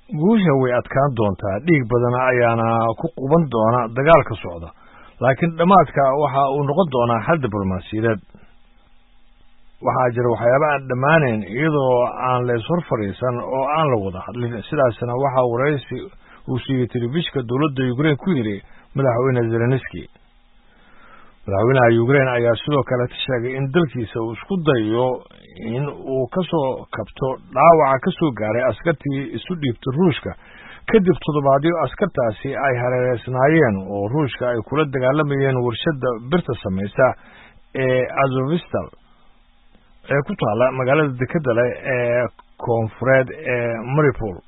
guusha way adkaan doontaa dhiig badan ayaana ku quban doona dagaalka socda laakiin dhamaadka waxa uu noqon doonaa xal diblomaasiyadeed waxaa jira waxyaabo aan dhammaanayn iyadoo aan la ishor fadhiisan oo aan la wada hadlin sidaasna waxaa waraysi uu siiyey telefishinka dowladda Ukraine ku yiri madaxweyne Zelensky madaxweynaha Ukraine ayaa sidoo kale sheegay in dalkiisa uu isku dayo in uu ka soo kabto dhaawaca ka soo gaaray askartii isu dhiibtay Ruushka kadib toddobaadyo askartaasi ay hareereysnaayeen oo Ruushka ay kula dagaalamayeen warshadda birta samaysa ee Azovstal ee ku taala magaalada dekedda leh ee koonfureed ee Mariupol.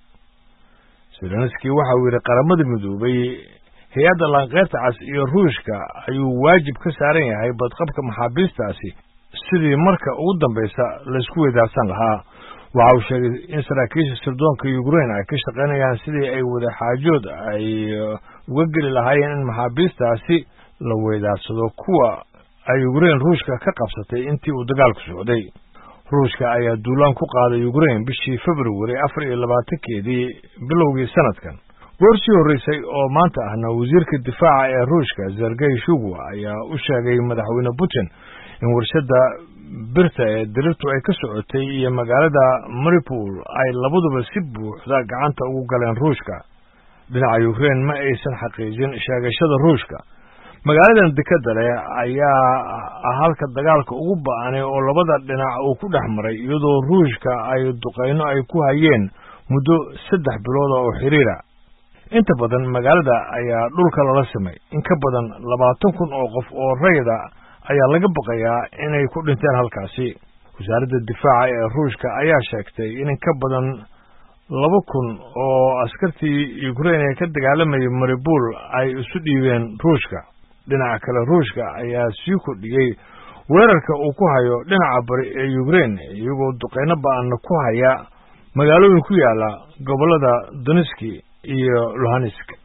Zelensky waxa uu yiri qaramada midoobay hay'adda laanqeyrta cas iyo Ruushka ayuu waajib ka saaran yahay badqabka maxaabiistaasi sidii marka ugu dambaysa la isku weydaarsan lahaa. waxa uu sheegay in saraakiisha sirdoonka Ukraine ay ka shaqeynayaan sidii ay wada xaajood ay uga geli lahaayeen in maxaabiistaasi la weydaarsado kuwa ay Ukraine Ruushka ka qabsatay intii uu dagaalku socday. Ruushka ayaa duulaan ku qaaday Ukraine bishii February 24-keedii bilowgii sanadkan. Goortii horeysay oo maanta ahna wasiirka difaaca ee Ruushka Sergei Shoigu ayaa u sheegay madaxweyne Putin in warshadda birta ee dirirtu ay ka socotay iyo magaalada Mariupol ay labaduba si buuxda gacanta ugu galeen Ruushka. Dhinaca Ukraine ma aysan xaqiijin sheegashada Ruushka. magaaladan dekedda leh ayaa halka dagaalka ugu ba'anay oo labada dhinac uu ku dhexmaray iyadoo Ruushka ay duqeyno ay ku hayeen muddo 3 bilood oo xiriira. inta badan magaalada ayaa dhulka lala samay in ka badan 20,000 oo qof oo rayida ayaa laga baqayaa inay ku dhinteen halkaasi. wasaaradda difaaca ee Ruushka ayaa sheegtay in ka badan 2,000 oo askartii Ukraine ka dagaalamayay Mariupol ay isu dhiibeen Ruushka. dhinaca kale Ruushka ayaa sii kordhiyay weerarka uu ku hayo dhinaca bari ee Ukraine iyagoo duqeyno ba'an ku haya magaalooyin ku yaala gobolada Donetsk iyo Luhansk.